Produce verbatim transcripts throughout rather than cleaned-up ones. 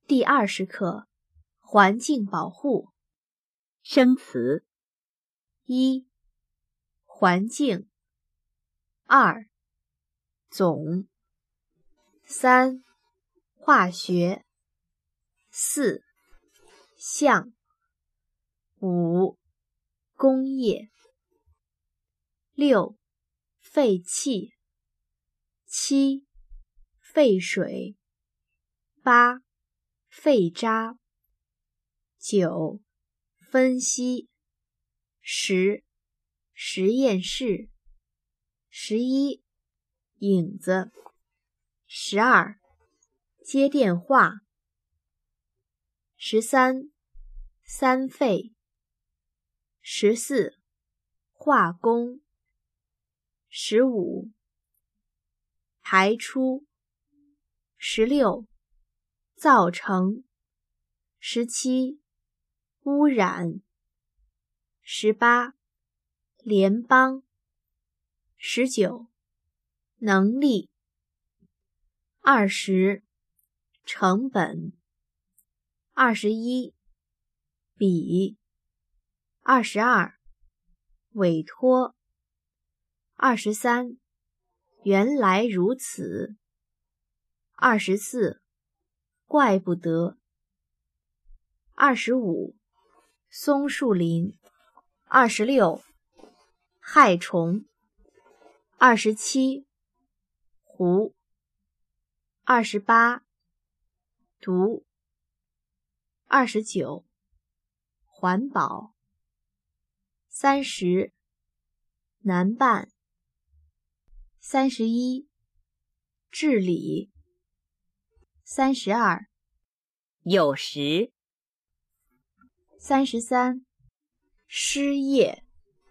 第二十课，环境保护。 生词： 一、环境；二、总；三、化学；四、象；五、工业；六、废气；七、废水；八、废渣；九、分析；十、实验室；十一、影子；十二、接电话；十三、三废；十四、化工；十五、排出；十六、造成；十七、污染；十八、联邦；十九、能力；二十、成本；二十一、比；二十二、委托；二十三、原来如此；二十四、怪不得；二十五、松树林；二十六、害虫；二十七、湖；二十八、毒；二十九、环保；三十、南半；三十一、治理；三十二、 有时； 三十三、失业；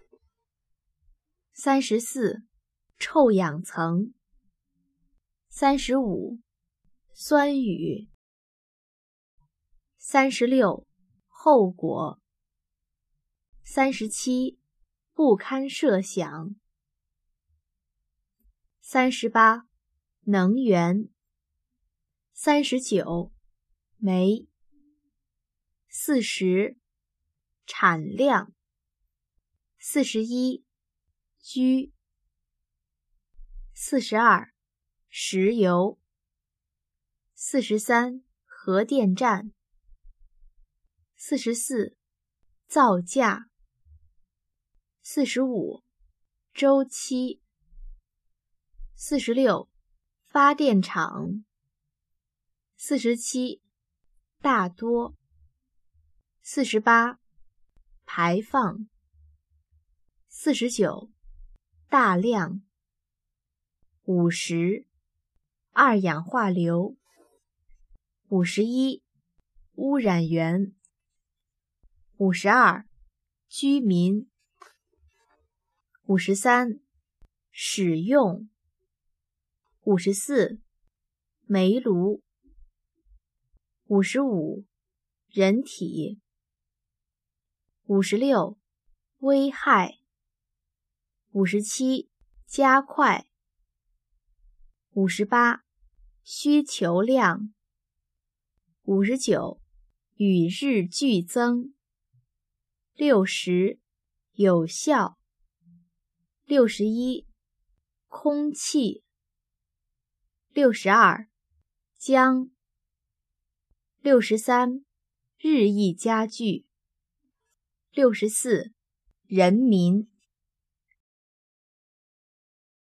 三十四、臭氧层；三十五、酸雨；三十六、后果；三十七、不堪设想；三十八、能源；三十九、煤；四十、产量；四十一、居；四十二、石油；四十三、核电站；四十四、造价；四十五、周期；四十六、发电厂；四十七、大多；四十八、排放；四十九、大量；五十、二氧化硫；五十一、污染源；五十二、居民；五十三、使用；五十四、煤炉；五十五、人体；五十六、危害；五十七、加快；五十八、需求量；五十九、与日俱增；六十、有效；六十一、空气；六十二、将；六十三、日益加剧；六十四、人民；